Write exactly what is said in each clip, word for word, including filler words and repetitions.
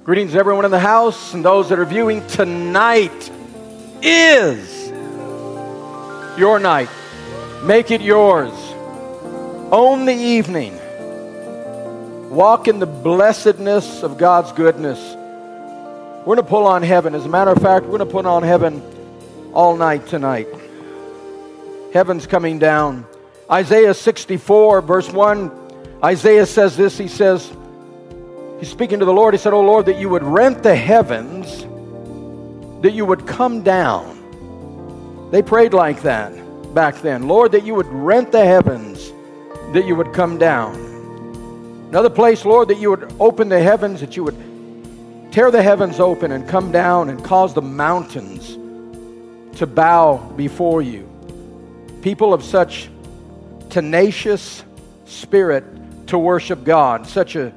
Greetings to everyone in the house and those that are viewing. Tonight is your night. Make it yours. Own the evening. Walk in the blessedness of God's goodness. We're going to pull on heaven. As a matter of fact, we're going to put on heaven all night tonight. Heaven's coming down. Isaiah sixty-four, verse one, Isaiah says this. He says, he's speaking to the Lord. He said, "Oh Lord, that you would rent the heavens, that you would come down." They prayed like that back then. Lord, that you would rent the heavens, that you would come down. Another place, Lord, that you would open the heavens, that you would tear the heavens open and come down and cause the mountains to bow before you. People of such tenacious spirit to worship God, such a,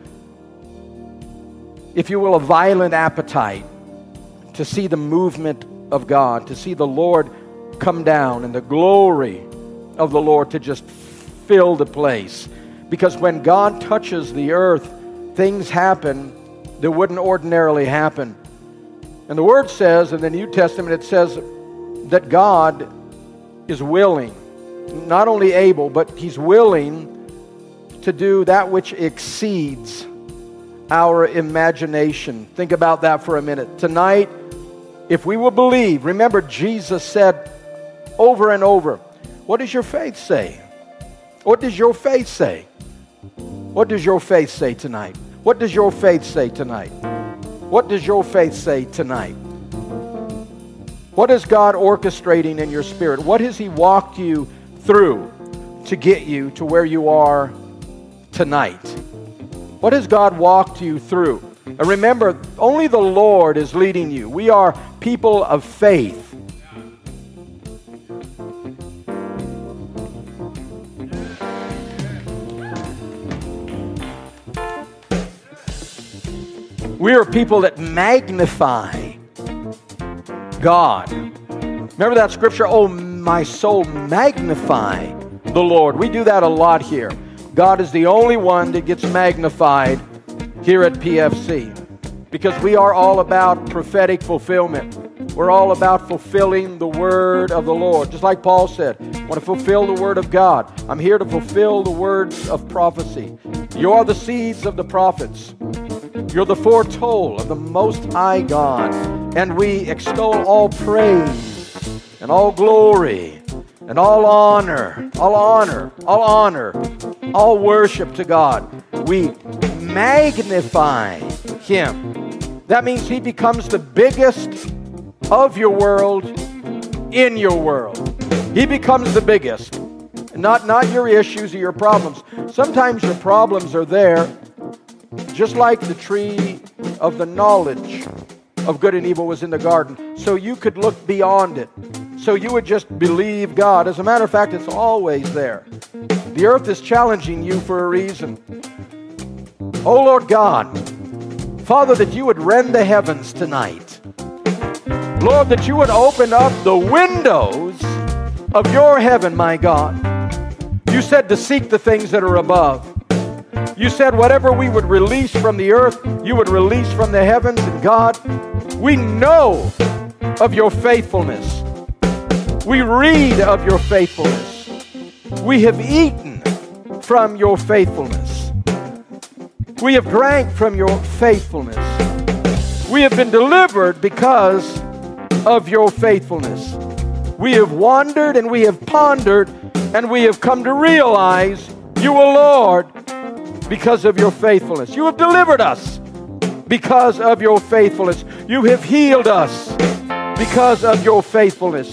if you will, a violent appetite to see the movement of God, to see the Lord come down and the glory of the Lord to just fill the place. Because when God touches the earth, things happen that wouldn't ordinarily happen. And the Word says, in the New Testament, it says that God is willing, not only able, but He's willing to do that which exceeds our imagination. Think about that for a minute. Tonight, if we will believe, remember Jesus said over and over, what does your faith say? What does your faith say? What does your faith say tonight? What does your faith say tonight? What does your faith say tonight? What is God orchestrating in your spirit? What has He walked you through to get you to where you are tonight? What has God walked you through? And remember, only the Lord is leading you. We are people of faith. We are people that magnify God. Remember that scripture, "Oh, my soul, magnify the Lord." We do that a lot here. God is the only one that gets magnified here at P F C because we are all about prophetic fulfillment. We're all about fulfilling the word of the Lord. Just like Paul said, I want to fulfill the word of God. I'm here to fulfill the words of prophecy. You are the seeds of the prophets. You're the foretold of the Most High God. And we extol all praise and all glory and all honor, all honor, all honor, all worship to God. We magnify Him. That means He becomes the biggest of your world in your world. He becomes the biggest. Not, not your issues or your problems. Sometimes your problems are there, just like the tree of the knowledge of good and evil was in the garden. So you could look beyond it. So you would just believe God. As a matter of fact, it's always there. The earth is challenging you for a reason. Oh Lord God, Father, that you would rend the heavens tonight. Lord, that you would open up the windows of your heaven, my God. You said to seek the things that are above. You said whatever we would release from the earth, you would release from the heavens. And God, we know of your faithfulness. We read of your faithfulness. We have eaten from your faithfulness. We have drank from your faithfulness. We have been delivered because of your faithfulness. We have wandered and we have pondered and we have come to realize you are Lord because of your faithfulness. You have delivered us because of your faithfulness. You have healed us because of your faithfulness.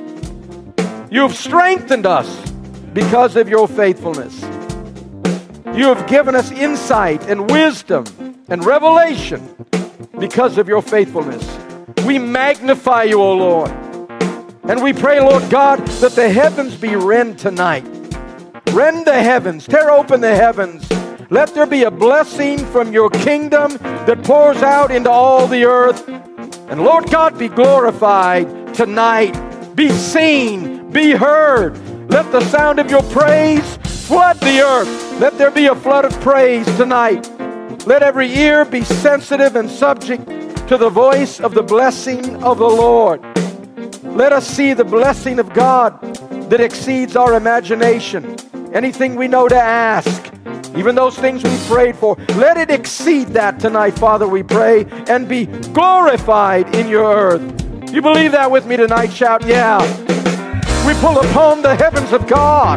You have strengthened us because of your faithfulness. You have given us insight and wisdom and revelation because of your faithfulness. We magnify you, O Lord. And we pray, Lord God, that the heavens be rent tonight. Rend the heavens. Tear open the heavens. Let there be a blessing from your kingdom that pours out into all the earth. And Lord God, be glorified tonight. Be seen. Be heard. Let the sound of your praise flood the earth. Let there be a flood of praise tonight. Let every ear be sensitive and subject to the voice of the blessing of the Lord. Let us see the blessing of God that exceeds our imagination. Anything we know to ask, even those things we prayed for, let it exceed that tonight, Father, we pray, and be glorified in your earth. You believe that with me tonight? Shout, yeah. We pull upon the heavens of God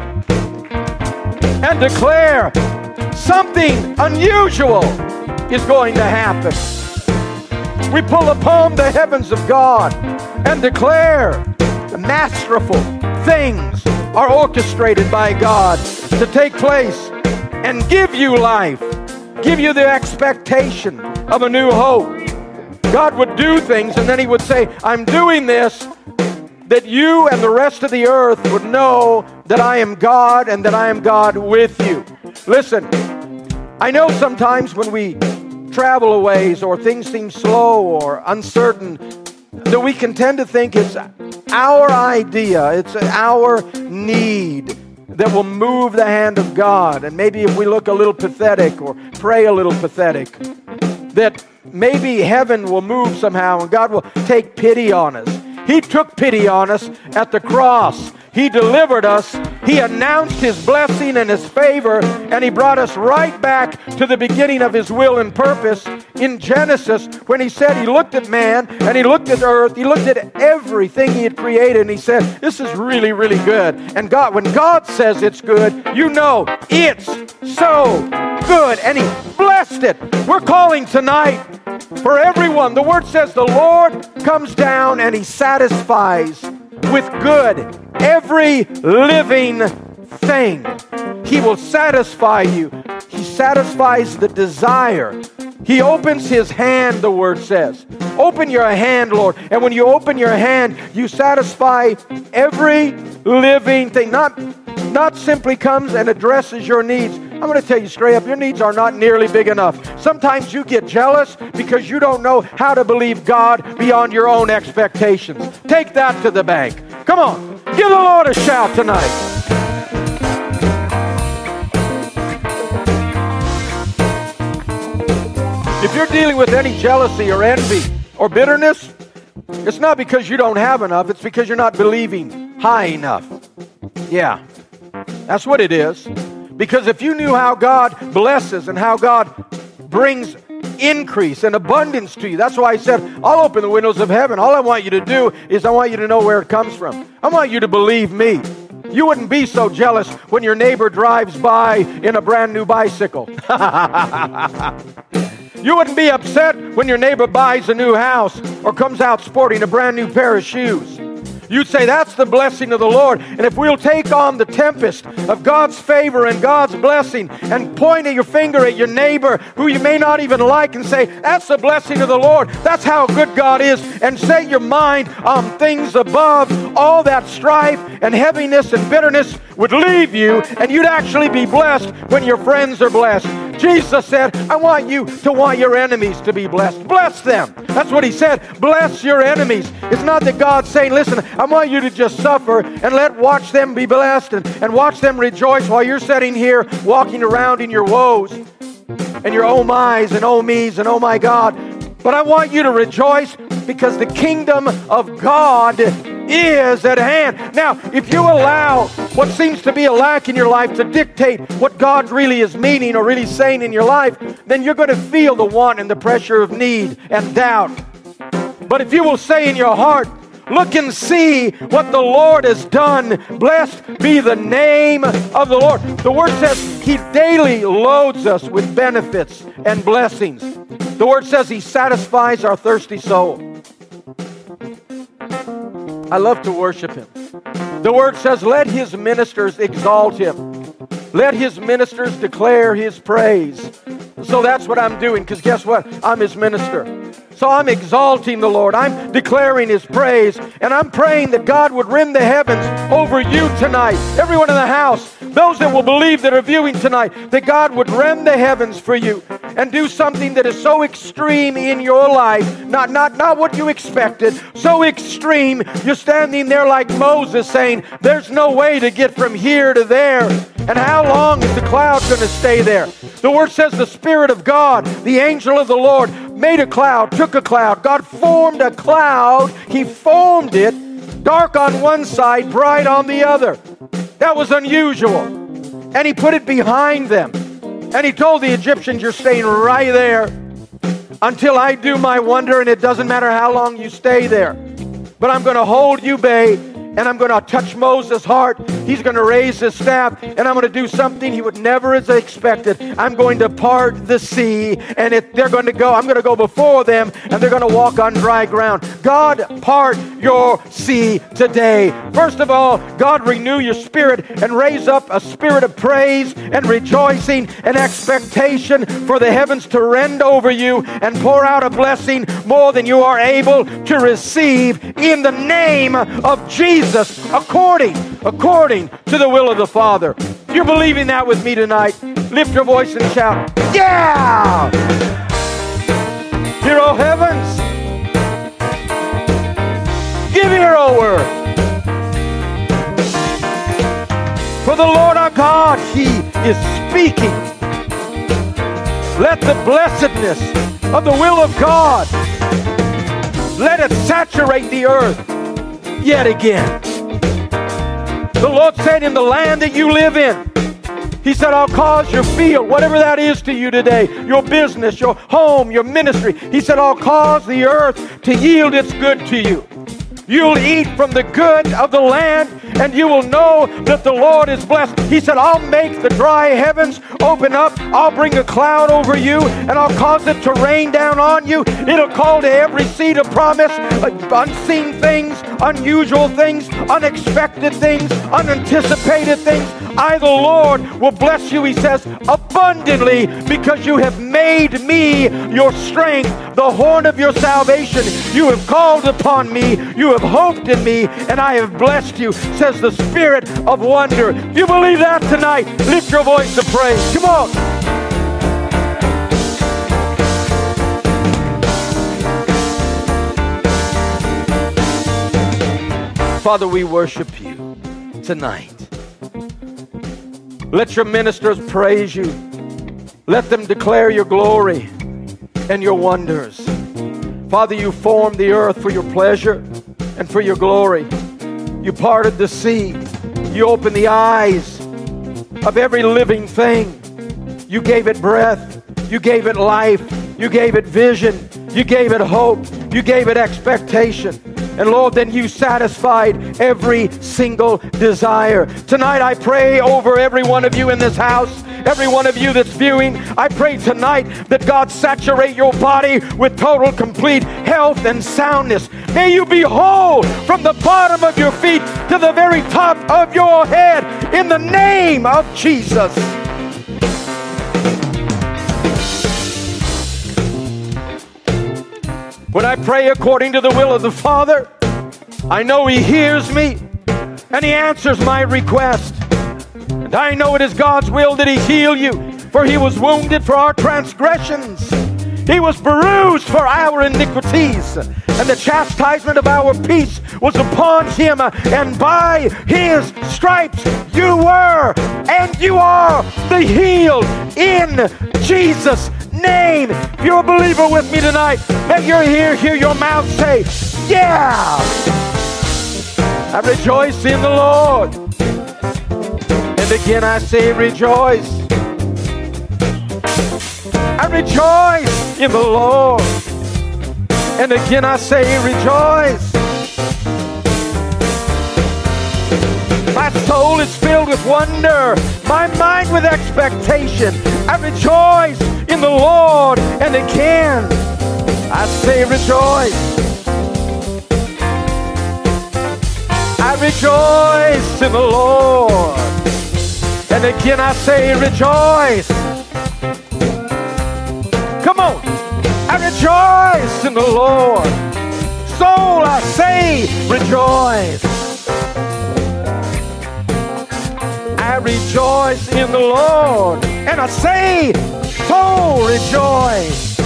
and declare something unusual is going to happen. We pull upon the heavens of God and declare masterful things are orchestrated by God to take place and give you life, give you the expectation of a new hope. God would do things and then he would say, I'm doing this that you and the rest of the earth would know that I am God and that I am God with you. Listen, I know sometimes when we travel a ways or things seem slow or uncertain, that we can tend to think it's our idea, it's our need that will move the hand of God. And maybe if we look a little pathetic or pray a little pathetic, that maybe heaven will move somehow and God will take pity on us. He took pity on us at the cross. He delivered us. He announced his blessing and his favor, and he brought us right back to the beginning of his will and purpose in Genesis when he said he looked at man and he looked at earth. He looked at everything he had created and he said, this is really, really good. And God, when God says it's good, you know it's so good. And he blessed it. We're calling tonight for everyone. The word says the Lord comes down and he satisfies with good every living thing. He will satisfy you. He satisfies the desire. He opens his hand, the word says. Open your hand, Lord. And when you open your hand, you satisfy every living thing. Not, not simply comes and addresses your needs. I'm going to tell you straight up, your needs are not nearly big enough. Sometimes you get jealous because you don't know how to believe God beyond your own expectations. Take that to the bank. Come on, give the Lord a shout tonight. If you're dealing with any jealousy or envy or bitterness, it's not because you don't have enough, it's because you're not believing high enough. Yeah, that's what it is. Because if you knew how God blesses and how God brings increase and abundance to you, that's why I said, I'll open the windows of heaven. All I want you to do is I want you to know where it comes from. I want you to believe me. You wouldn't be so jealous when your neighbor drives by in a brand new bicycle. You wouldn't be upset when your neighbor buys a new house or comes out sporting a brand new pair of shoes. You'd say, that's the blessing of the Lord. And if we'll take on the tempest of God's favor and God's blessing and point at your finger at your neighbor who you may not even like and say, that's the blessing of the Lord. That's how good God is. And set your mind on things above. All that strife and heaviness and bitterness would leave you, and you'd actually be blessed when your friends are blessed. Jesus said, I want you to want your enemies to be blessed. Bless them. That's what he said. Bless your enemies. It's not that God's saying, listen, I want you to just suffer and let watch them be blessed and, and watch them rejoice while you're sitting here walking around in your woes and your oh my's and oh me's and oh my God. But I want you to rejoice because the kingdom of God is at hand. Now, if you allow what seems to be a lack in your life to dictate what God really is meaning or really saying in your life, then you're going to feel the want and the pressure of need and doubt. But if you will say in your heart, look and see what the Lord has done. Blessed be the name of the Lord. The word says he daily loads us with benefits and blessings. The word says he satisfies our thirsty soul. I love to worship him. The word says, let his ministers exalt him. Let his ministers declare his praise. So that's what I'm doing, because guess what? I'm his minister. So I'm exalting the Lord. I'm declaring his praise. And I'm praying that God would rend the heavens over you tonight. Everyone in the house, those that will believe that are viewing tonight, that God would rend the heavens for you and do something that is so extreme in your life. Not, not, not what you expected. So extreme, you're standing there like Moses saying, there's no way to get from here to there. And how long is the cloud going to stay there? The Word says the Spirit of God, the angel of the Lord, made a cloud, took a cloud. God formed a cloud. He formed it, dark on one side, bright on the other. That was unusual. And He put it behind them. And He told the Egyptians, you're staying right there until I do my wonder, and it doesn't matter how long you stay there. But I'm going to hold you, babe, and I'm going to touch Moses' heart. He's going to raise his staff, and I'm going to do something he would never have expected. I'm going to part the sea, and it, they're going to go. I'm going to go before them, and they're going to walk on dry ground. God, part your sea today. First of all, God, renew your spirit and raise up a spirit of praise and rejoicing and expectation for the heavens to rend over you and pour out a blessing more than you are able to receive in the name of Jesus. Jesus, according, according to the will of the Father. If you're believing that with me tonight, lift your voice and shout, yeah! Hear, O heavens, give ear, O earth. For the Lord our God, He is speaking. Let the blessedness of the will of God, let it saturate the earth yet again. The Lord said, in the land that you live in, He said, I'll cause your field, whatever that is to you today, your business, your home, your ministry, He said, I'll cause the earth to yield its good to you. You'll eat from the good of the land, and you will know that the Lord is blessed. He said, I'll make the dry heavens open up. I'll bring a cloud over you, and I'll cause it to rain down on you. It'll call to every seed of promise, unseen things, unusual things, unexpected things, unanticipated things. I, the Lord, will bless you, He says, abundantly, because you have made me your strength, the horn of your salvation. You have called upon me. You have hoped in me, and I have blessed you, says the Spirit of wonder. If you believe that tonight, lift your voice to praise. Come on. Father, we worship you tonight. Let your ministers praise you. Let them declare your glory and your wonders. Father, you formed the earth for your pleasure and for your glory. You parted the sea. You opened the eyes of every living thing. You gave it breath. You gave it life. You gave it vision. You gave it hope. You gave it expectation. And Lord, then you satisfied every single desire. Tonight I pray over every one of you in this house, every one of you that's viewing. I pray tonight that God saturate your body with total, complete health and soundness. May you be whole from the bottom of your feet to the very top of your head in the name of Jesus. When I pray according to the will of the Father, I know He hears me and He answers my request. And I know it is God's will that He heal you, for He was wounded for our transgressions. He was bruised for our iniquities, and the chastisement of our peace was upon Him, and by His stripes you were and you are the healed in Jesus' name. If you're a believer with me tonight, let your ear hear your mouth say, yeah! I rejoice in the Lord. And again I say rejoice. I rejoice in the Lord. And again I say rejoice. My soul is filled with wonder, my mind with expectation. I rejoice in the Lord, and again I say rejoice. I rejoice in the Lord, and again I say rejoice. Come on. I rejoice in the Lord. Soul, I say rejoice. I rejoice in the Lord, and I say, soul, rejoice.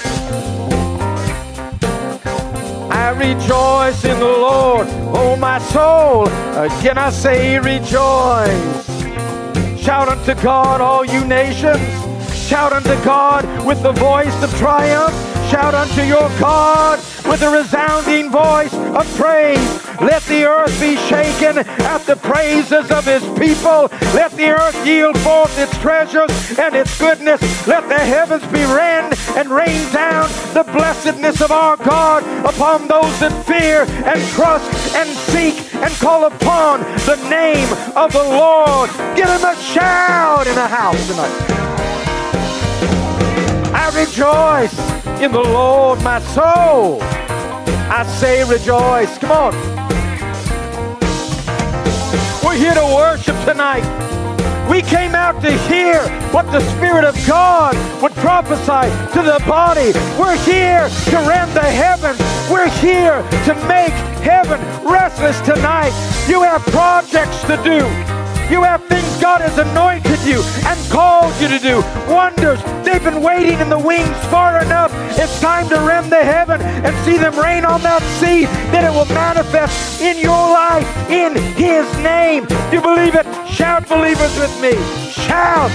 I rejoice in the Lord, oh my soul, again I say rejoice. Shout unto God, all you nations. Shout unto God with the voice of triumph. Shout unto your God with a resounding voice of praise. Let the earth be shaken at the praises of his people. Let the earth yield forth its treasures and its goodness. Let the heavens be rend and rain down the blessedness of our God upon those that fear and trust and seek and call upon the name of the Lord. Give him a shout in the house tonight. I rejoice in the Lord, my soul. I say rejoice. Come on. We're here to worship tonight. We came out to hear what the Spirit of God would prophesy to the body. We're here to rend the heavens. We're here to make heaven restless tonight. You have projects to do. You have things God has anointed you and called you to do. Wonders. They've been waiting in the wings far enough. It's time to rend the heaven and see them rain on that seed, that it will manifest in your life in his name. Do you believe it? Shout, believers, with me. Shout.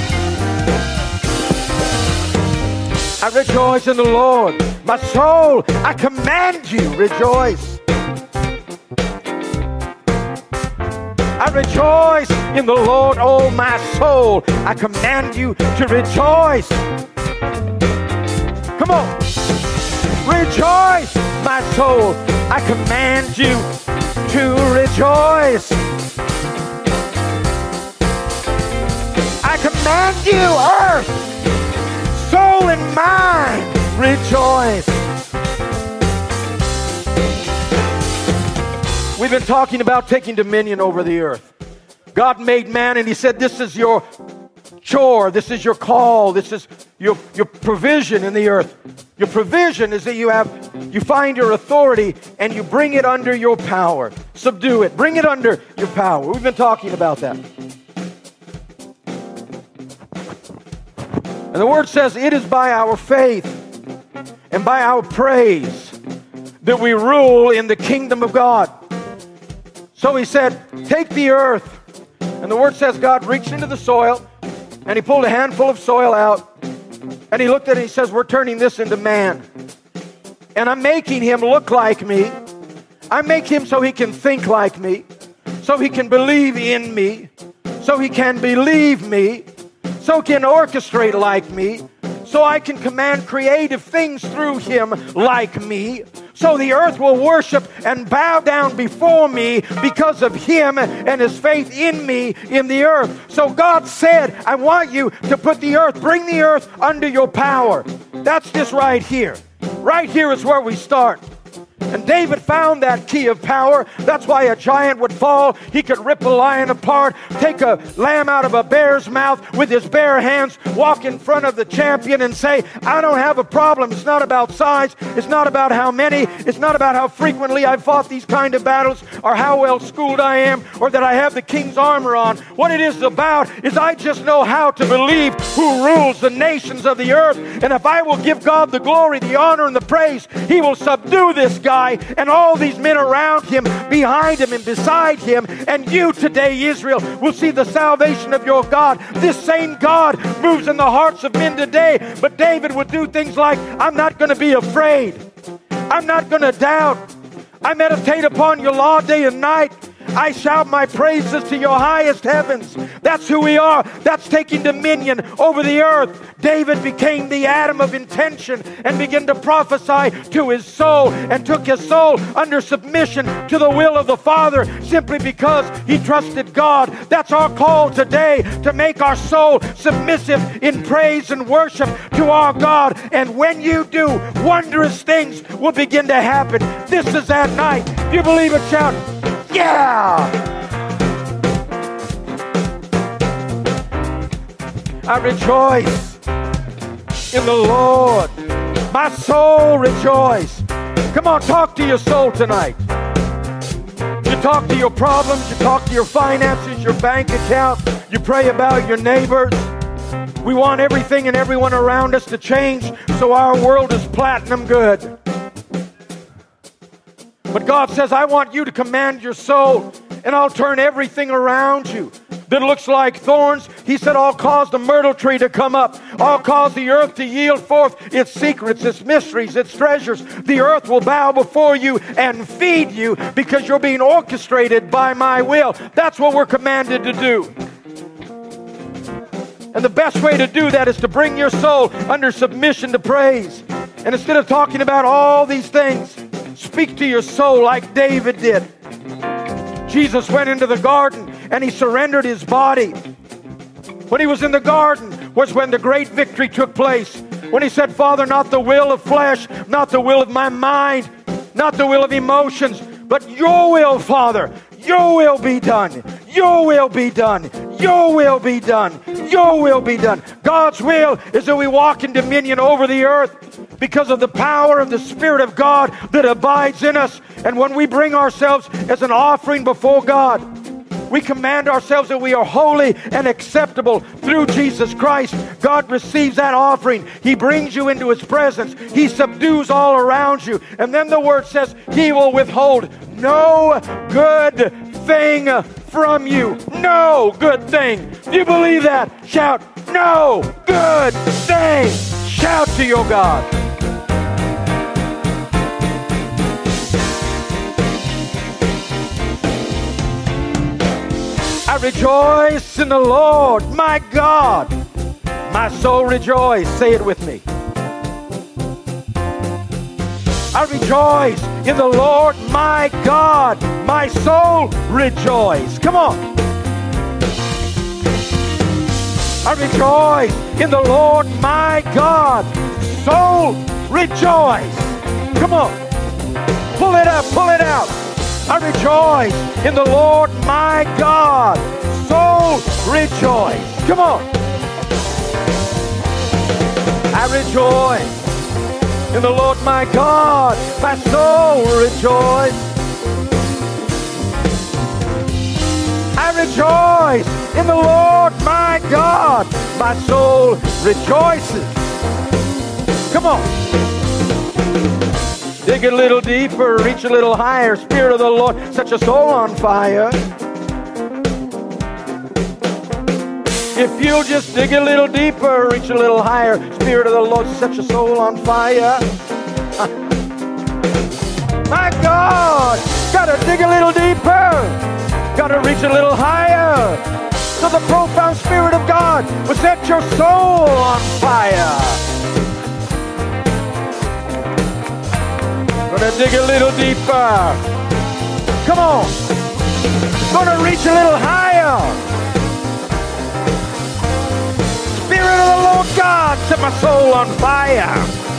I rejoice in the Lord. My soul, I command you, rejoice. I rejoice in the Lord, oh my soul. I command you to rejoice. Come on. Rejoice, my soul. I command you to rejoice. I command you, earth, soul and mind, rejoice. We've been talking about taking dominion over the earth. God made man and he said, this is your chore, this is your call, this is your, your provision in the earth. Your provision is that you have, you find your authority and you bring it under your power. Subdue it, bring it under your power. We've been talking about that. And the word says it is by our faith and by our praise that we rule in the kingdom of God. So he said, take the earth. And the word says God reached into the soil and he pulled a handful of soil out and he looked at it and he says, we're turning this into man. And I'm making him look like me. I make him so he can think like me, so he can believe in me, so he can believe me, so he can orchestrate like me, so I can command creative things through him like me. So the earth will worship and bow down before me because of him and his faith in me in the earth. So God said, I want you to put the earth, bring the earth under your power. That's just right here. Right here is where we start. And David found that key of power. That's why a giant would fall. He could rip a lion apart, take a lamb out of a bear's mouth with his bare hands, walk in front of the champion and say, I don't have a problem. It's not about size. It's not about how many. It's not about how frequently I've fought these kind of battles or how well schooled I am or that I have the king's armor on. What it is about is I just know how to believe who rules the nations of the earth. And if I will give God the glory, the honor, and the praise, he will subdue this guy and all these men around him, behind him and beside him. And you today, Israel, will see the salvation of your God. This same God moves in the hearts of men today. But David would do things like, I'm not going to be afraid. I'm not going to doubt. I meditate upon your law day and night. I shout my praises to your highest heavens. That's who we are. That's taking dominion over the earth. David became the Adam of intention and began to prophesy to his soul and took his soul under submission to the will of the Father simply because he trusted God. That's our call today, to make our soul submissive in praise and worship to our God. And when you do, wondrous things will begin to happen. This is that night. If you believe it, shout, yeah! I rejoice in the Lord. My soul rejoice. Come on, talk to your soul tonight. You talk to your problems, you talk to your finances, your bank account, you pray about your neighbors. We want everything and everyone around us to change so our world is platinum good. But God says, I want you to command your soul, and I'll turn everything around you. that looks like thorns. He said, I'll cause the myrtle tree to come up. I'll cause the earth to yield forth its secrets, its mysteries, its treasures. The earth will bow before you and feed you because you're being orchestrated by my will. That's what we're commanded to do. And the best way to do that is to bring your soul under submission to praise. And instead of talking about all these things, speak to your soul like David did. Jesus went into the garden and he surrendered his body. When he was in the garden was when the great victory took place. When he said, Father, not the will of flesh, not the will of my mind, not the will of emotions, but your will, Father. Your will be done. Your will be done. Your will be done. Your will be done. God's will is that we walk in dominion over the earth because of the power of the Spirit of God that abides in us. And when we bring ourselves as an offering before God, we command ourselves that we are holy and acceptable through Jesus Christ. God receives that offering. He brings you into His presence. He subdues all around you. And then the Word says He will withhold no good thing from you. No good thing. Do you believe that? Shout, no good thing. Shout to your God. I rejoice in the Lord, my God. My soul rejoice. Say it with me. I rejoice in the Lord, my God. My soul rejoice. Come on. I rejoice in the Lord, my God. Soul rejoice. Come on. Pull it up, pull it out. I rejoice in the Lord, my God. Soul rejoice. Come on. I rejoice in the Lord, my God. My soul rejoice. I rejoice in the Lord, my God. My soul rejoices. Come on. Dig a little deeper, reach a little higher. Spirit of the Lord, set your soul on fire. If you'll just dig a little deeper, reach a little higher. Spirit of the Lord, set your soul on fire. My God, gotta dig a little deeper. Gotta reach a little higher. So the profound Spirit of God will set your soul on fire. Gonna dig a little deeper. Come on. Gonna reach a little higher. Spirit of the Lord God, set my soul on fire.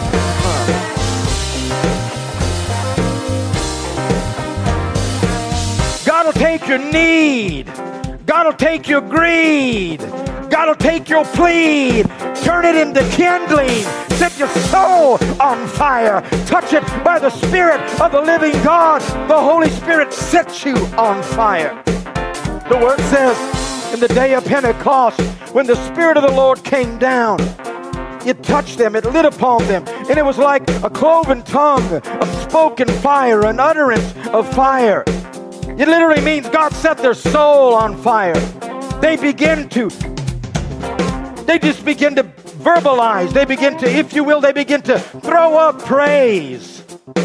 God will take your need. God will take your greed. God will take your plead. Turn it into kindling. Set your soul on fire. Touch it by the Spirit of the living God. The Holy Spirit sets you on fire. The Word says, in the day of Pentecost, when the Spirit of the Lord came down, it touched them, it lit upon them, and it was like a cloven tongue of spoken fire, an utterance of fire. It literally means God set their soul on fire. They begin to, they just begin to verbalize. They begin to, if you will, they begin to throw up praise.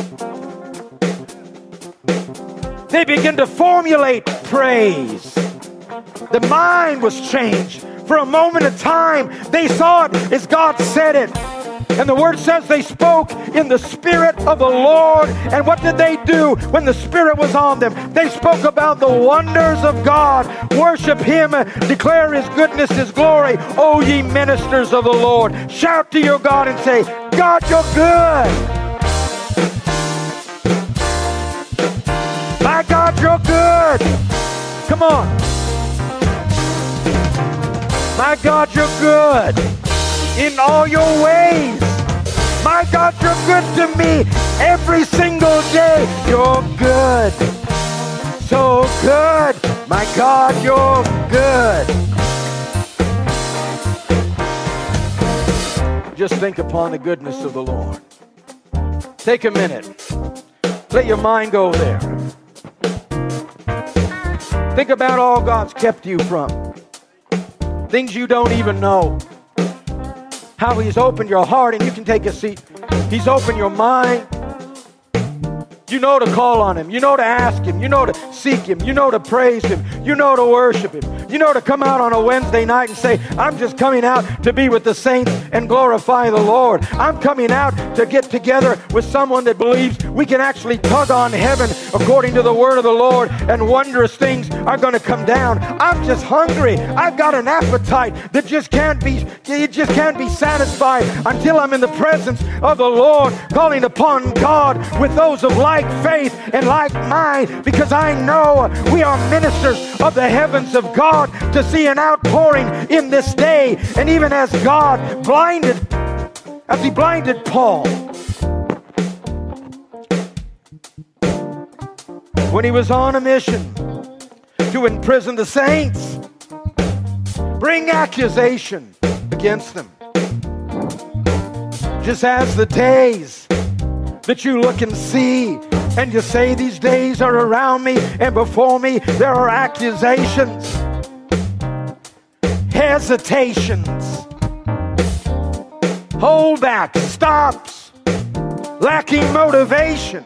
They begin to formulate praise. The mind was changed. For a moment of time, they saw it as God said it. And the Word says they spoke in the Spirit of the Lord. And what did they do when the Spirit was on them? They spoke about the wonders of God. Worship Him, declare His goodness, His glory. O ye ministers of the Lord. Shout to your God and say, God, you're good. My God, you're good. Come on. My God, you're good in all your ways. My God, you're good to me every single day. You're good. So good. My God, you're good. Just think upon the goodness of the Lord. Take a minute. Let your mind go there. Think about all God's kept you from. things you don't even know. How He's opened your heart, and you can take a seat. He's opened your mind. You know to call on Him. You know to ask Him. You know to seek Him. You know to praise Him. You know to worship Him. You know to come out on a Wednesday night and say, I'm just coming out to be with the saints and glorify the Lord. I'm coming out to get together with someone that believes we can actually tug on heaven according to the word of the Lord, and wondrous things are going to come down. I'm just hungry. I've got an appetite that just can't be, it just can't be satisfied until I'm in the presence of the Lord, calling upon God with those of like faith and like mind, because I know we are ministers of the heavens of God to see an outpouring in this day. And even as God blinded, as He blinded Paul when he was on a mission to imprison the saints, bring accusation against them, just as the days that you look and see and you say, these days are around me and before me there are accusations, hesitations, holdbacks, stops, lacking motivation.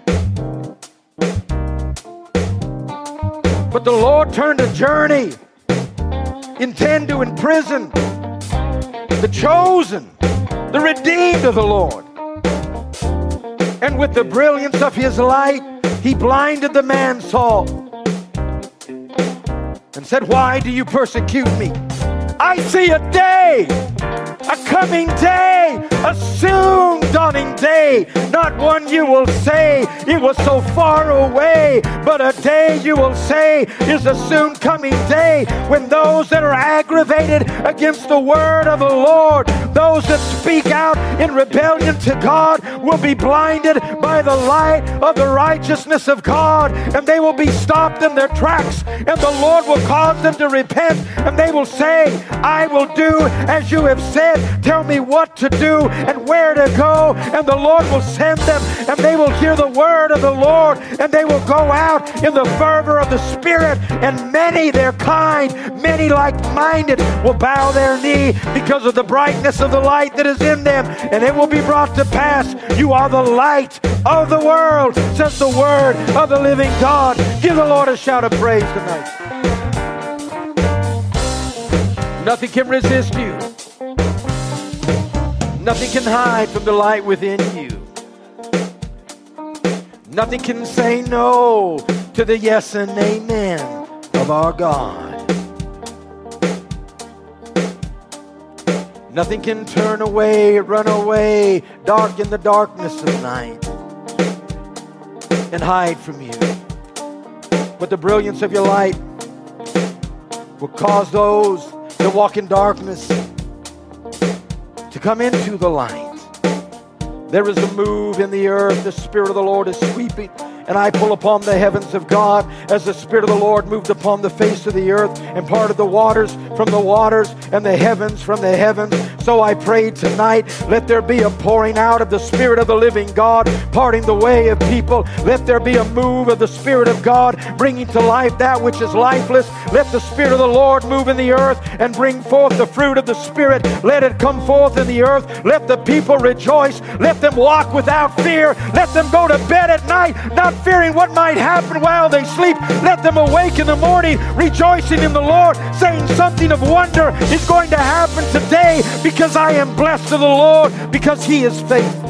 But the Lord turned a journey, intend to imprison the chosen, the redeemed of the Lord. And with the brilliance of His light, He blinded the man Saul and said, why do you persecute me? I see a day, a coming day, a soon dawning day, not one you will say it was so far away, but a day you will say is a soon coming day, when those that are aggravated against the word of the Lord, those that speak out in rebellion to God, will be blinded by the light of the righteousness of God, and they will be stopped in their tracks, and the Lord will cause them to repent, and they will say, I will do as you have said. Tell me what to do and where to go. And the Lord will send them, and they will hear the word of the Lord, and they will go out in the fervor of the Spirit. And many, their kind, many like-minded, will bow their knee because of the brightness of the light that is in them. And it will be brought to pass, you are the light of the world, says the word of the living God. Give the Lord a shout of praise tonight. Nothing can resist you. Nothing can hide from the light within you. Nothing can say no to the yes and amen of our God. Nothing can turn away, run away, darken the darkness of night and hide from you. But the brilliance of your light will cause those that walk in darkness to come into the light. There is a move in the earth. The Spirit of the Lord is sweeping, and I pull upon the heavens of God as the Spirit of the Lord moved upon the face of the earth and parted the waters from the waters and the heavens from the heavens. So I pray tonight, let there be a pouring out of the Spirit of the living God, parting the way of people. Let there be a move of the Spirit of God, bringing to life that which is lifeless. Let the Spirit of the Lord move in the earth and bring forth the fruit of the Spirit. Let it come forth in the earth. Let the people rejoice. Let them walk without fear. Let them go to bed at night, not fearing what might happen while they sleep. Let them awake in the morning, rejoicing in the Lord, saying something of wonder is going to happen today, because I am blessed of the Lord, because He is faithful.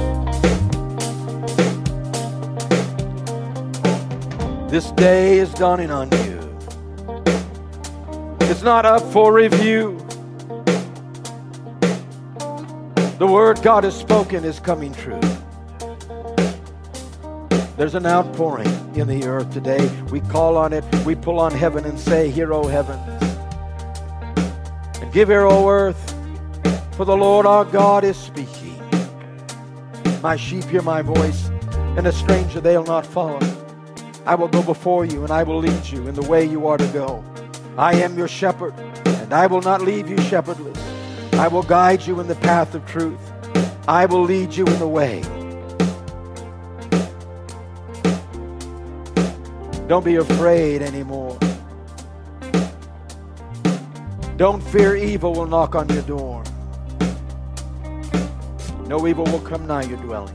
This day is dawning on you. It's not up for review. The word God has spoken is coming true. There's an outpouring in the earth today. We call on it. We pull on heaven and say, hear, O heavens, and give ear, O earth, for the Lord our God is speaking. My sheep hear my voice, and a stranger they'll not follow. I will go before you, and I will lead you in the way you are to go. I am your shepherd, and I will not leave you shepherdless. I will guide you in the path of truth. I will lead you in the way. Don't be afraid anymore. Don't fear evil will knock on your door. No evil will come nigh your dwelling.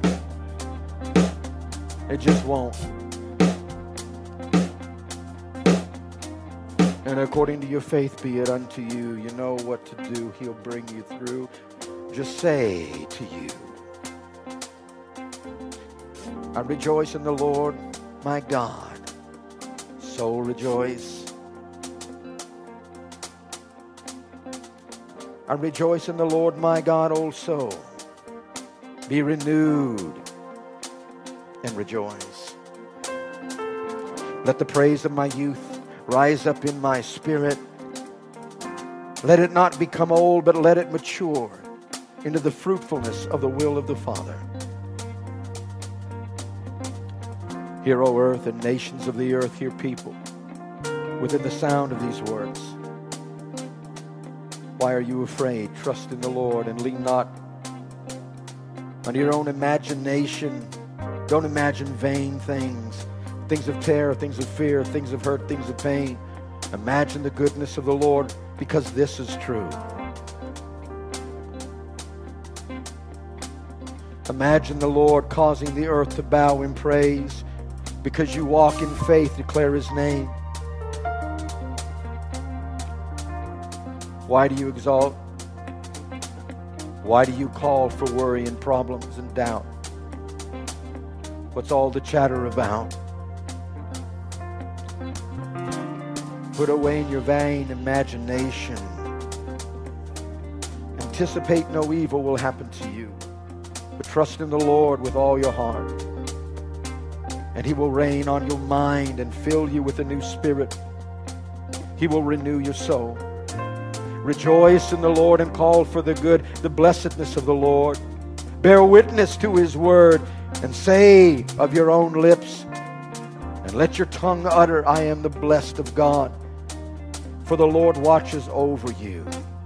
It just won't. And according to your faith be it unto you. You know what to do. He'll bring you through. Just say to you, I rejoice in the Lord, my God. Soul rejoice. I rejoice in the Lord, my God, also. Be renewed and rejoice. Let the praise of my youth rise up in my spirit. Let it not become old, but let it mature into the fruitfulness of the will of the Father. Hear, O earth, and nations of the earth, hear people within the sound of these words. Why are you afraid? Trust in the Lord and lean not on your own imagination. Don't imagine vain things, things of terror, things of fear, things of hurt, things of pain. Imagine the goodness of the Lord, because this is true. Imagine the Lord causing the earth to bow in praise, because you walk in faith, declare His name. Why do you exalt? Why do you call for worry and problems and doubt? What's all the chatter about? Put away in your vain imagination. Anticipate no evil will happen to you, but trust in the Lord with all your heart. And He will reign on your mind and fill you with a new spirit. He will renew your soul. Rejoice in the Lord and call for the good, the blessedness of the Lord. Bear witness to His word and say of your own lips, and let your tongue utter, I am the blessed of God. For the Lord watches over you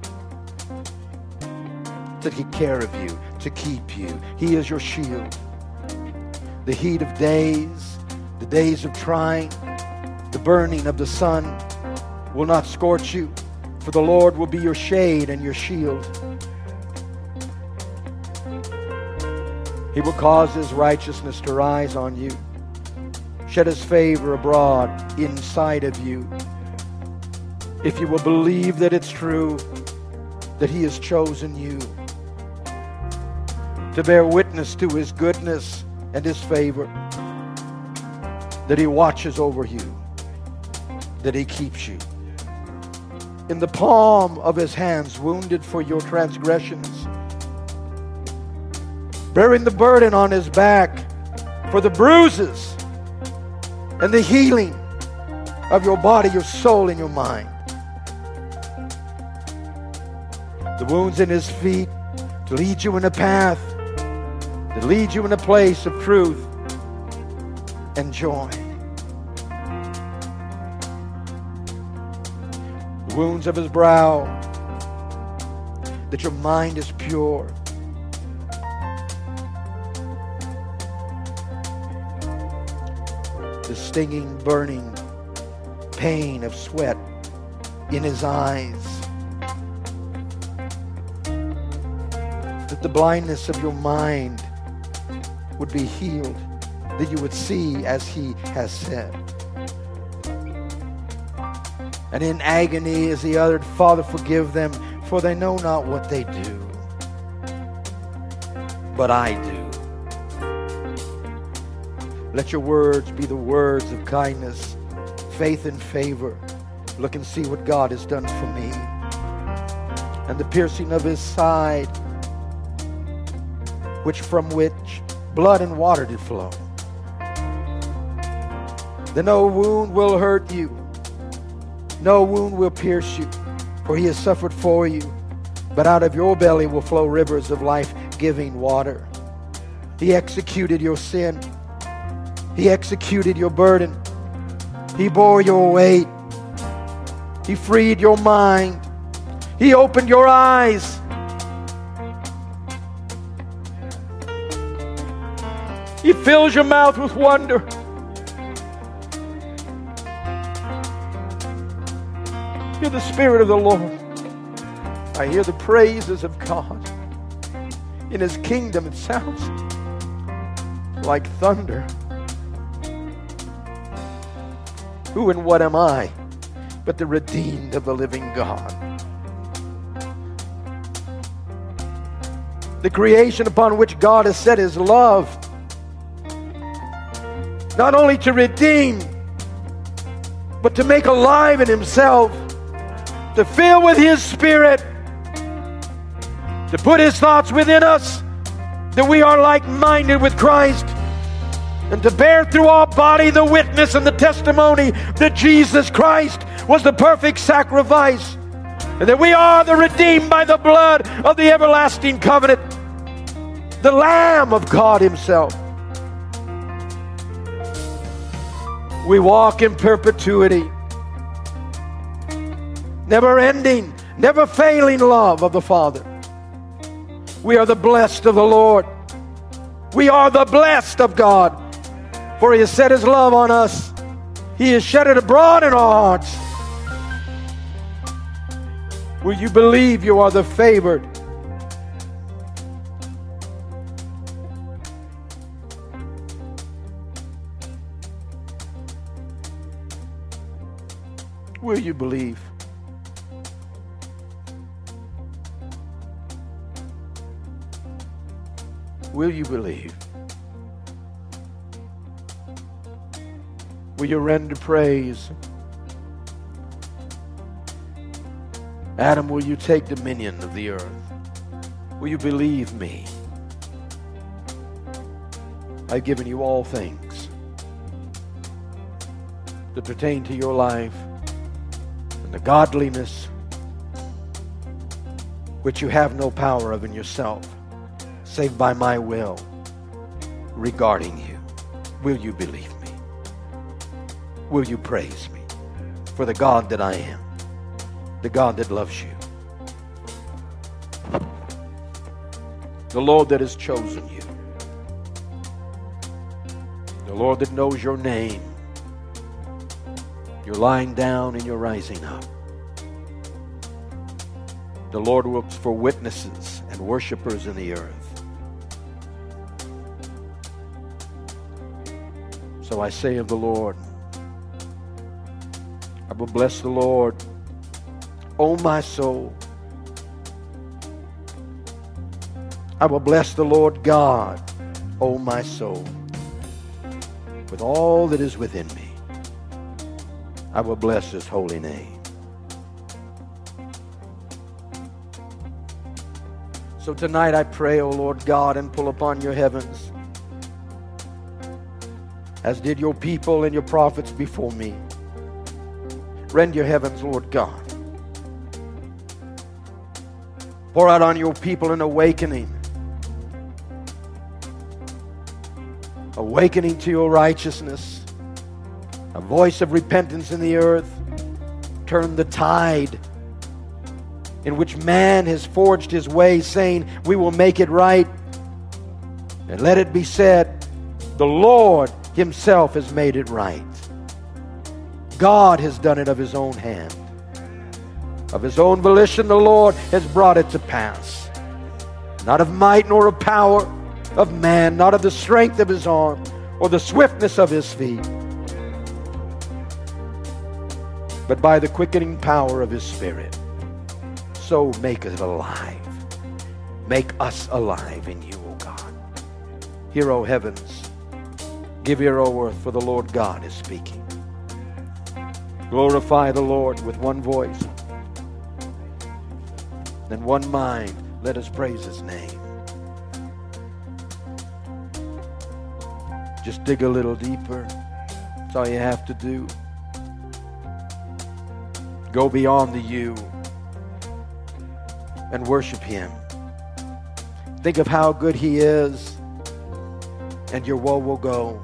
to take care of you, to keep you. He is your shield. The heat of days, the days of trying, the burning of the sun will not scorch you, for the Lord will be your shade and your shield. He will cause His righteousness to rise on you, shed His favor abroad inside of you. If you will believe that it's true, that He has chosen you to bear witness to His goodness and His favor, that He watches over you, that He keeps you. In the palm of His hands, wounded for your transgressions, bearing the burden on His back for the bruises and the healing of your body, your soul, and your mind. The wounds in His feet to lead you in a path, to lead you in a place of truth and joy. The wounds of His brow, that your mind is pure. The stinging, burning pain of sweat in His eyes. That the blindness of your mind would be healed, that you would see as He has said. And in agony as He uttered, Father, forgive them, for they know not what they do. But I do. Let your words be the words of kindness, faith and favor. Look and see what God has done for me. And the piercing of His side, which from which blood and water did flow. Then no wound will hurt you, no wound will pierce you, for He has suffered for you. But out of your belly will flow rivers of life-giving water. He executed your sin. He executed your burden. He bore your weight. He freed your mind. He opened your eyes. He fills your mouth with wonder. Hear the Spirit of the Lord. I hear the praises of God. In His kingdom, it sounds like thunder. Who and what am I but the redeemed of the living God? The creation upon which God has set His love, not only to redeem, but to make alive in Himself, to fill with His Spirit, to put His thoughts within us, that we are like-minded with Christ, and to bear through our body the witness and the testimony that Jesus Christ was the perfect sacrifice, and that we are the redeemed by the blood of the everlasting covenant, the Lamb of God Himself. We walk in perpetuity, never-ending, never-failing love of the Father. We are the blessed of the Lord. We are the blessed of God, for He has set His love on us. He has shed it abroad in our hearts. Will you believe you are the favored? Will you believe? Will you believe? Will you render praise? Adam, will you take dominion of the earth? Will you believe me? I've given you all things that pertain to your life and the godliness which you have no power of in yourself, save by my will regarding you. Will you believe me? Will you praise me for the God that I am, the God that loves you, the Lord that has chosen you, the Lord that knows your name, your lying down and your rising up. The Lord looks for witnesses and worshipers in the earth. So I say of the Lord, I will bless the Lord, O my soul. I will bless the Lord God, O my soul, with all that is within me. I will bless His holy name. So tonight I pray, O Lord God, and pull upon your heavens, as did your people and your prophets before me. Rend your heavens, Lord God. Pour out on your people an awakening. Awakening to your righteousness. A voice of repentance in the earth. Turn the tide in which man has forged his way, saying, we will make it right. And let it be said, the Lord Himself has made it right. God has done it of His own hand. Of His own volition, the Lord has brought it to pass. Not of might nor of power of man, not of the strength of His arm or the swiftness of His feet, but by the quickening power of His Spirit. So make it alive. Make us alive in you, O God. Hear, O heavens. Give ear, O earth, for the Lord God is speaking. Glorify the Lord with one voice and one mind. Let us praise His name. Just dig a little deeper. That's all you have to do. Go beyond the you and worship Him. Think of how good He is, and your woe will go.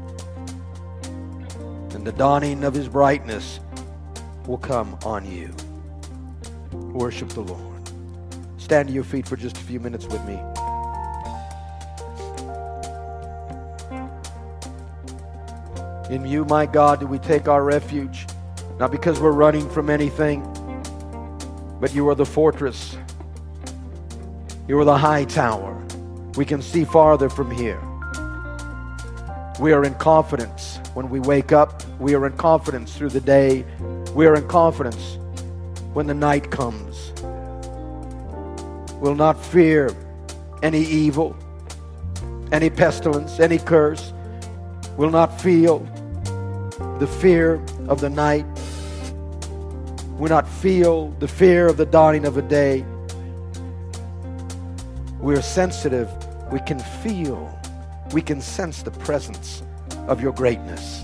And the dawning of His brightness will come on you. Worship the Lord. Stand to your feet for just a few minutes with me. In you, my God, do we take our refuge, not because we're running from anything, but you are the fortress You are the high tower. We can see farther from here. We are in confidence when we wake up. We are in confidence through the day. We are in confidence when the night comes. We'll not fear any evil, any pestilence, any curse. We'll not feel the fear of the night. We'll not feel the fear of the dawning of a day. We're sensitive. We can feel, we can sense the presence of your greatness.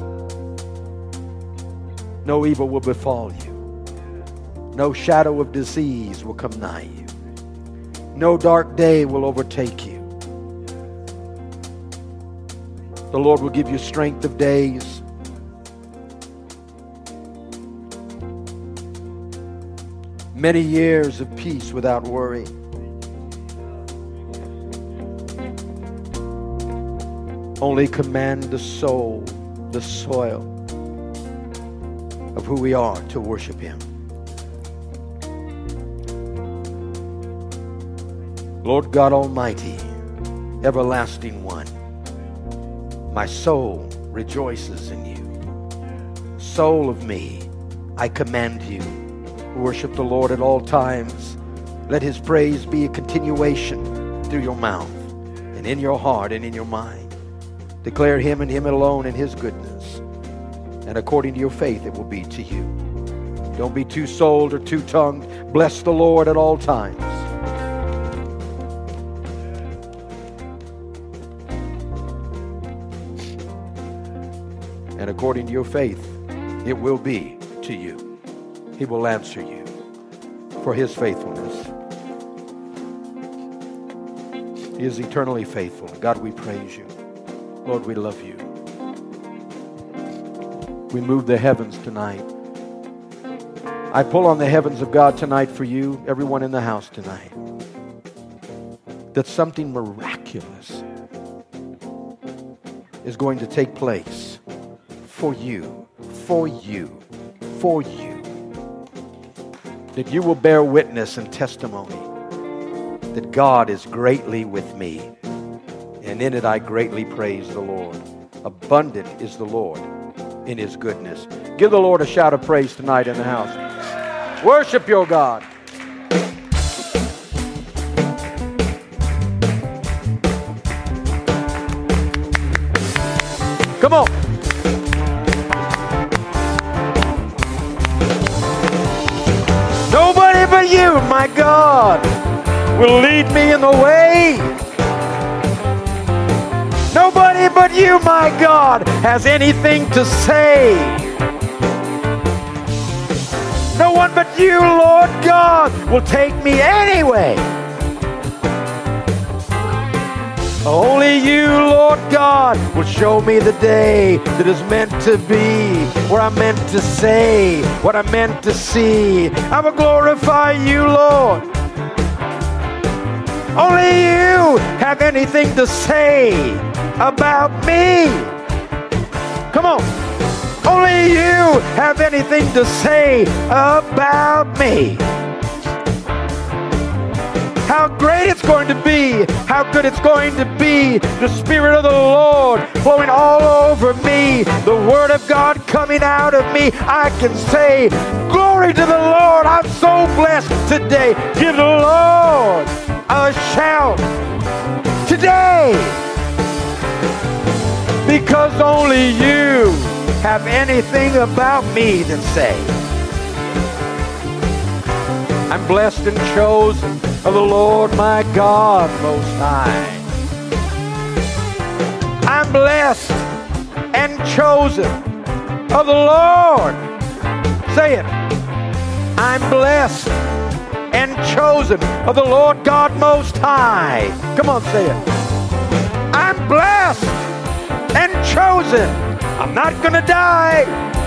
No evil will befall you. No shadow of disease will come nigh you. No dark day will overtake you. The Lord will give you strength of days. Many years of peace without worry. Only command the soul, the soil of who we are to worship Him. Lord God Almighty, everlasting one, my soul rejoices in you. Soul of me, I command you, worship the Lord at all times. Let His praise be a continuation through your mouth and in your heart and in your mind. Declare Him and Him alone and His goodness. And according to your faith, it will be to you. Don't be two-souled or two-tongued. Bless the Lord at all times. And according to your faith, it will be to you. He will answer you for His faithfulness. He is eternally faithful. God, we praise you. Lord, we love you. We move the heavens tonight. I pull on the heavens of God tonight for you, everyone in the house tonight, that something miraculous is going to take place for you, for you, for you. That you will bear witness and testimony that God is greatly with me. And in it I greatly praise the Lord. Abundant is the Lord in His goodness. Give the Lord a shout of praise tonight in the house. Worship your God. Come on. Nobody but you, my God, will lead me in the way. Nobody but you, my God, has anything to say. No one but you, Lord God, will take me anyway. Only you, Lord God, will show me the day that is meant to be, where I'm meant to say, what I'm meant to see. I will glorify you, Lord. Only you have anything to say about me. Come on. Only you have anything to say about me. How great it's going to be. How good it's going to be. The Spirit of the Lord flowing all over me. The Word of God coming out of me. I can say, glory to the Lord. I'm so blessed today. Give the Lord a shout today. Because only you have anything about me to say. I'm blessed and chosen of the Lord my God Most High. I'm blessed and chosen of the Lord. Say it. I'm blessed and chosen of the Lord God Most High. Come on, say it. I'm blessed and chosen. I'm not gonna die.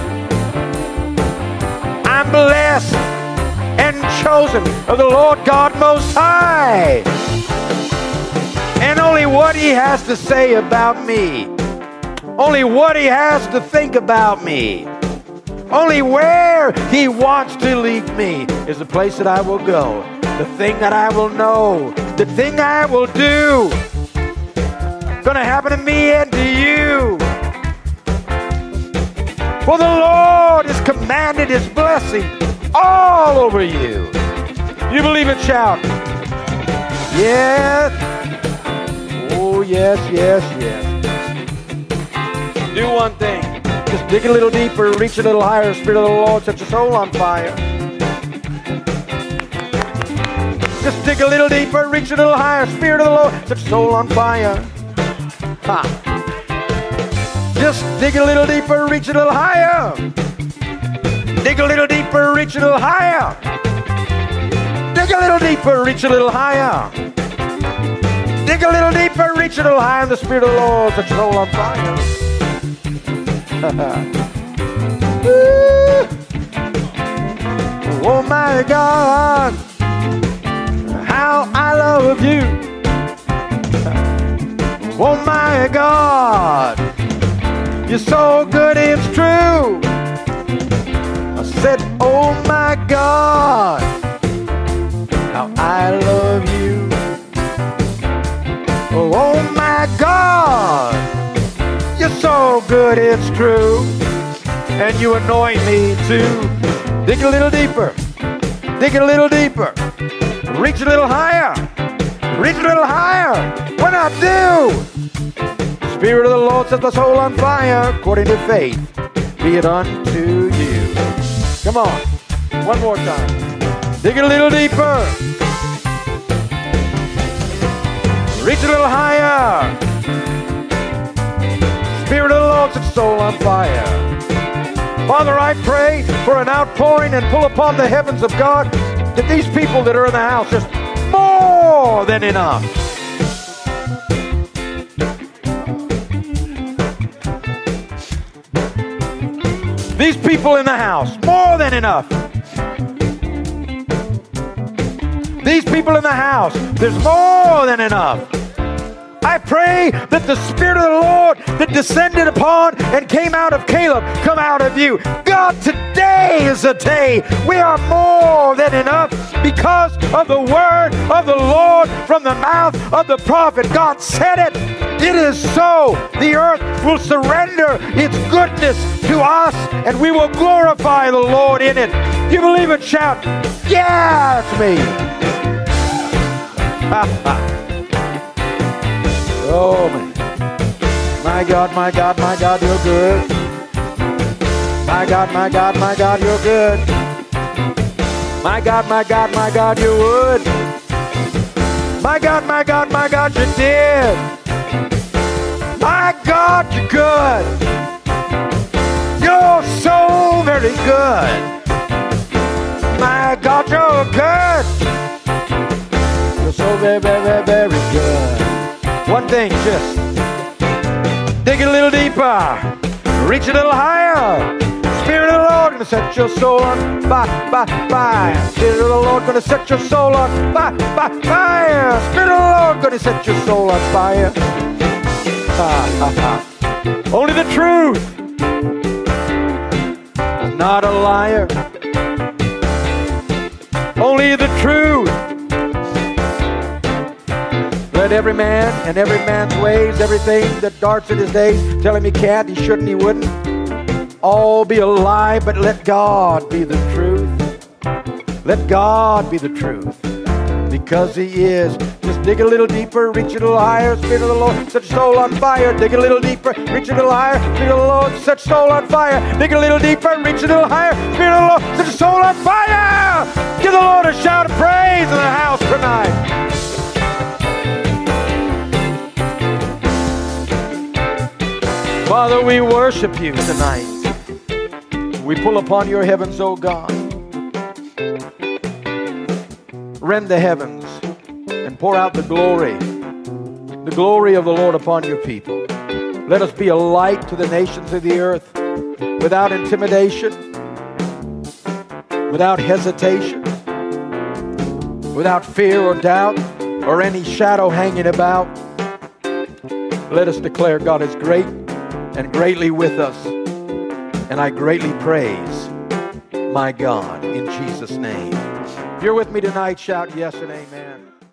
I'm blessed and chosen of the Lord God Most High. And only what He has to say about me, only what He has to think about me, only where He wants to lead me is the place that I will go, the thing that I will know, The thing I will do, gonna happen to me and to you. For the Lord has commanded His blessing all over you. You believe it? Shout. Yes. Oh, yes, yes, yes. Do one thing. Just dig a little deeper, reach a little higher. Spirit of the Lord, set your soul on fire. Just dig a little deeper, reach a little higher. Spirit of the Lord, set your soul on fire. Ha. Just dig a little deeper, reach a little higher. Dig a little deeper, reach a little higher. Dig a little deeper, reach a little higher. Dig a little deeper, reach a little higher. The Spirit of the Lord, set your soul on fire. Oh my God, how I love you. Oh my God, you're so good, it's true. I said, oh my God, how I love you. Oh, oh my God, you're so good, it's true. And you anoint me too. Dig a little deeper. Dig a little deeper. Reach a little higher. Reach a little higher. What I do? Spirit of the Lord set the soul on fire. According to faith, be it unto you. Come on. One more time. Dig a little deeper. Reach a little higher. Spirit of the Lord set the soul on fire. Father, I pray for an outpouring and pull upon the heavens of God that these people that are in the house just more than enough. These people in the house, more than enough. These people in the house, there's more than enough. I pray that the Spirit of the Lord that descended upon and came out of Caleb come out of you. God, today is a day we are more than enough because of the word of the Lord from the mouth of the prophet. God said it. It is so. The earth will surrender its goodness to us and we will glorify the Lord in it. You believe it? Shout, yeah, it's me. Ha ha. Oh, man. My God, my God, my God, you're good. My God, my God, my God, you're good. My God, my God, my God, you would. My God, my God, my God, you did. My God, you're good. You're so very good. My God, you're good. You're so very, very, very good. One thing, just dig a little deeper, reach a little higher. Spirit of the Lord gonna set your soul on fire, fire, fire. Spirit of the Lord gonna set your soul on fire, fire, fire. Spirit of the Lord gonna set your soul on fire. Ha, ha, ha. Only the truth, not a liar. Only the truth. Let every man and every man's ways, everything that darts in his days, tell him he can't, he shouldn't, he wouldn't, all be a lie, but let God be the truth. Let God be the truth, because He is. Just dig a little deeper, reach a little higher. Spirit of the Lord, set your soul on fire. Dig a little deeper, reach a little higher. Spirit of the Lord, set your soul on fire. Dig a little deeper, reach a little higher. Spirit of the Lord, set your soul on fire. Give the Lord a shout of praise in the house tonight. Father, we worship you tonight. We pull upon your heavens, O God. Rend the heavens and pour out the glory, the glory of the Lord upon your people. Let us be a light to the nations of the earth without intimidation, without hesitation, without fear or doubt or any shadow hanging about. Let us declare God is great and greatly with us. And I greatly praise my God in Jesus' name. If you're with me tonight, shout yes and amen.